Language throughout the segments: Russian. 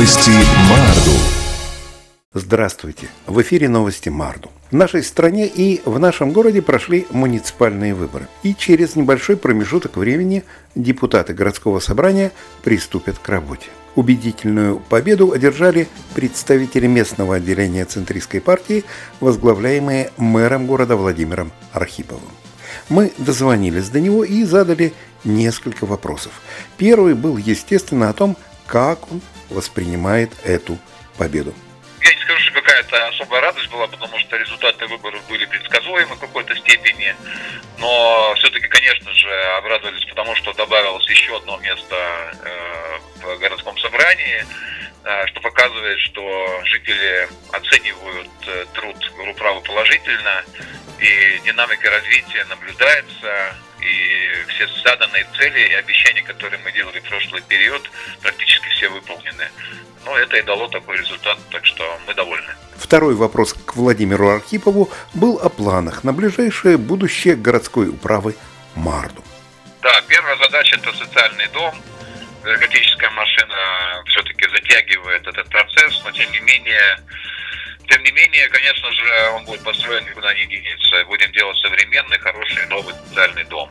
Новости Марду. Здравствуйте! В эфире новости Марду. В нашей стране и в нашем городе прошли муниципальные выборы. И через небольшой промежуток времени депутаты городского собрания приступят к работе. Убедительную победу одержали представители местного отделения центристской партии, возглавляемые мэром города Владимиром Архиповым. Мы дозвонились до него и задали несколько вопросов. Первый был, естественно, о том, как он воспринимает эту победу. Я не скажу, что какая-то особая радость была, потому что результаты выборов были предсказуемы в какой-то степени, но все-таки, конечно же, обрадовались, потому что добавилось еще одно место в городском собрании, что показывает, что жители оценивают труд Горуправы положительно, и динамика развития наблюдается, и все заданные цели и обещания, которые мы делали в прошлый период, практически все выполнены. Но это и дало такой результат, так что мы довольны. Второй вопрос к Владимиру Архипову был о планах на ближайшее будущее городской управы Марду. Да, первая задача – это социальный дом. Энергетическая машина все-таки затягивает этот процесс, но тем не менее, конечно же, он будет построен никуда не денется. Будем делать современный, хороший, новый социальный дом.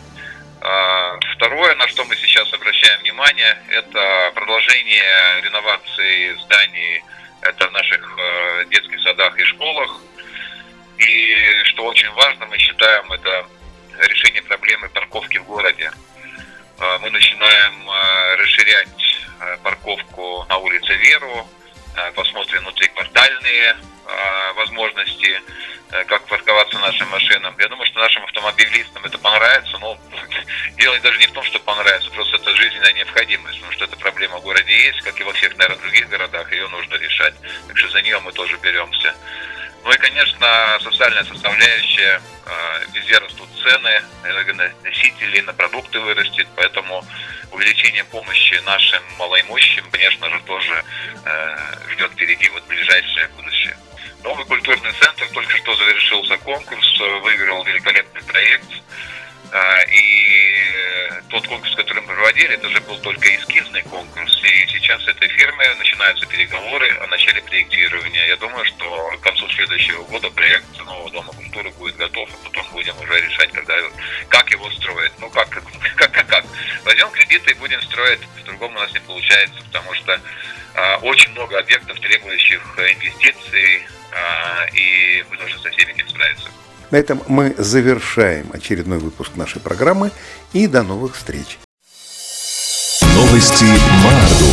Второе, на что мы сейчас обращаем внимание, это продолжение реновации зданий, это в наших детских садах и школах. И что очень важно, мы считаем, это решение проблемы парковки в городе. Мы начинаем расширять парковку на улице Веру, посмотрим внутриквартальные возможности, как парковаться нашим машинам. Я думаю, что нашим автомобилистам это понравится, но дело даже не в том, что понравится, просто это жизненная необходимость, потому что эта проблема в городе есть, как и во всех, наверное, других городах, ее нужно решать. Так что за нее мы тоже беремся. Ну и, конечно, социальная составляющая. Везде растут цены, энергоносители, на продукты вырастет, поэтому увеличение помощи нашим малоимущим, конечно же, тоже ждет впереди вот ближайшее будущее. Новый культурный центр, только что завершился конкурс, выиграл великолепный проект. И тот конкурс, который мы проводили, это же был только эскизный конкурс. И сейчас с этой фирмой начинаются переговоры о начале проектирования. Я думаю, что к концу следующего года проект нового дома культуры будет готов, а потом будем уже решать, как его строить. Ну как? Возьмем кредиты и будем строить, по-другому у нас не получается, потому что очень много объектов, требующих инвестиций, и мы должны со всеми этим справиться. На этом мы завершаем очередной выпуск нашей программы и до новых встреч. Новости Марду.